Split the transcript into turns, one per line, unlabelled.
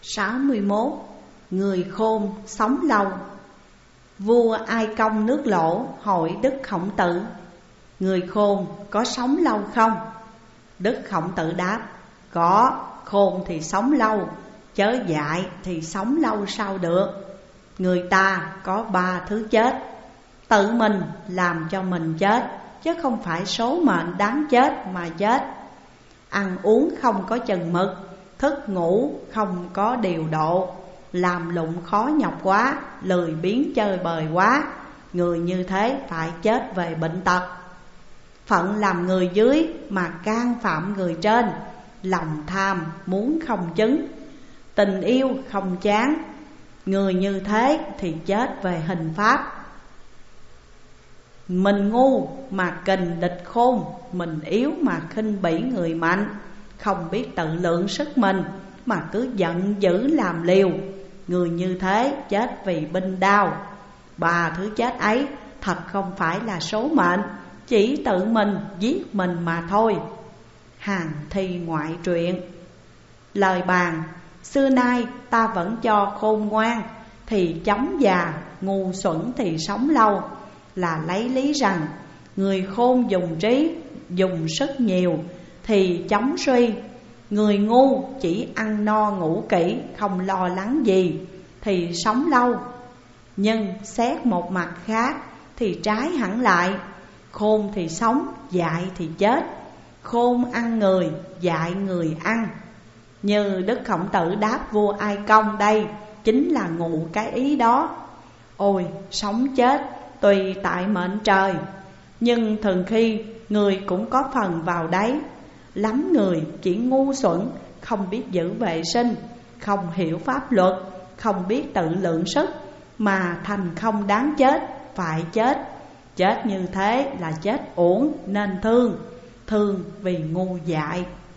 61. Người khôn sống lâu. Vua Ai Công nước Lỗ hỏi Đức Khổng Tử: người khôn có sống lâu không? Đức Khổng Tử đáp: có, khôn thì sống lâu, chớ dại thì sống lâu sao được. Người ta có 3 thứ chết: tự mình làm cho mình chết, chứ không phải số mệnh đáng chết mà chết. Ăn uống không có chừng mực, thức ngủ không có điều độ, làm lụng khó nhọc quá, lười biếng chơi bời quá. Người như thế phải chết về bệnh tật. Phận làm người dưới mà can phạm người trên, lòng tham muốn không chứng, tình yêu không chán. Người như thế thì chết về hình pháp. Mình ngu mà kình địch khôn, mình yếu mà khinh bỉ người mạnh. Không biết tự lượng sức mình mà cứ giận dữ làm liều. Người như thế chết vì binh đao. 3 thứ chết ấy thật không phải là số mệnh, chỉ tự mình giết mình mà thôi. Hàn Thi ngoại truyện. Lời bàn: xưa nay ta vẫn cho khôn ngoan thì chống già, ngu xuẩn thì sống lâu, là lấy lý rằng người khôn dùng trí, dùng sức nhiều thì chống suy. Người ngu chỉ ăn no ngủ kỹ, không lo lắng gì thì sống lâu. Nhưng xét một mặt khác thì trái hẳn lại. Khôn thì sống, dại thì chết. Khôn ăn người, dại người ăn. Như Đức Khổng Tử đáp vua Ai Công đây chính là ngụ cái ý đó. Ôi, sống chết tùy tại mệnh trời, nhưng thường khi người cũng có phần vào đấy. Lắm người chỉ ngu xuẩn, không biết giữ vệ sinh, không hiểu pháp luật, không biết tự lượng sức, mà thành không đáng chết, phải chết. Chết như thế là chết uổng nên thương, thương vì ngu dại.